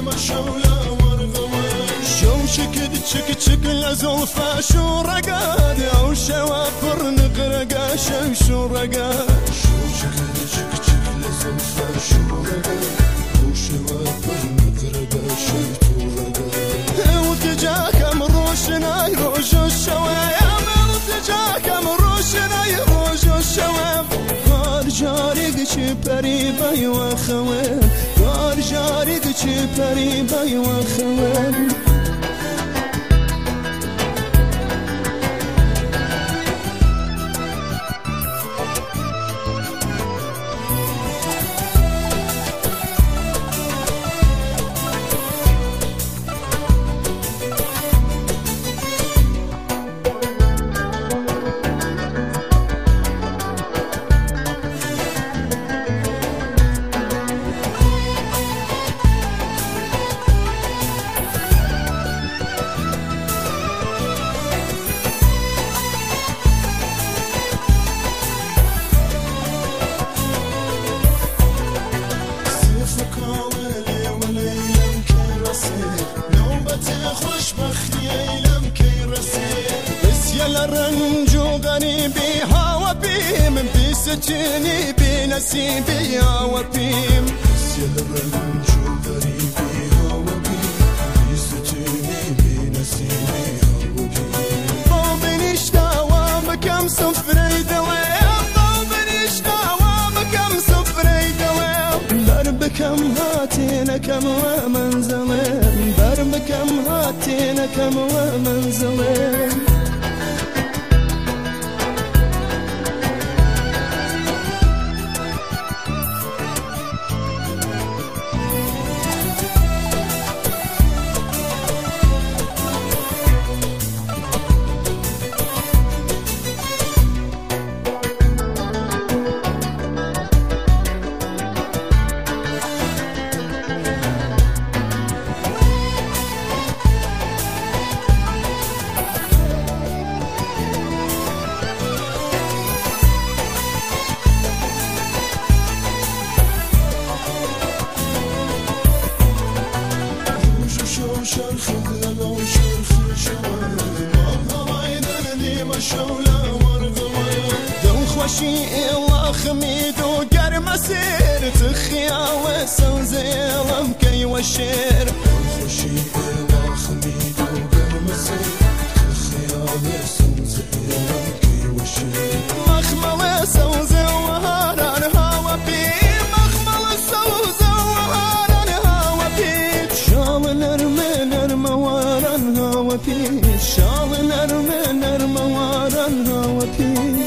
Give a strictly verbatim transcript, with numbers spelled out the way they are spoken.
ما شولا ورغوان شو شكد شك شك لزلفة شو رقاد أو شوافر نقرقا شو شو رقاد شو شكد شك شك لزلفة شو رقاد أو شوافر نقرقا شو شو رقاد وتجاك مروشنا يروج الشوام وتجاك مروشنا يروج الشوام قار جارك شبري باي وخوان قار جارك شبري باي وخوان الرنج غريبي هوا بيم بيستني بنسيبي هوا بيم يا الرنج غريبي هوا بيم بيستني بنسيبي هوا بيم طوبني اشتاوى مكم صفري دوام طوبني اشتاوى مكم صفري دوام دربكم هاتينا كم ومنزلين دربكم هاتينا كم ومنزلين خوشی الله خمید و گرم سیر تخیا و سوزیلم کی و شیر خوشی الله خمید و گرم سیر تخیا و سوزیلم کی و شیر مخمل سوزی و هاران هوا بی مخمل سوزی و هاران هوا بی شال نرم نرم واران هوا بی شال نرم نرم واران هوا بی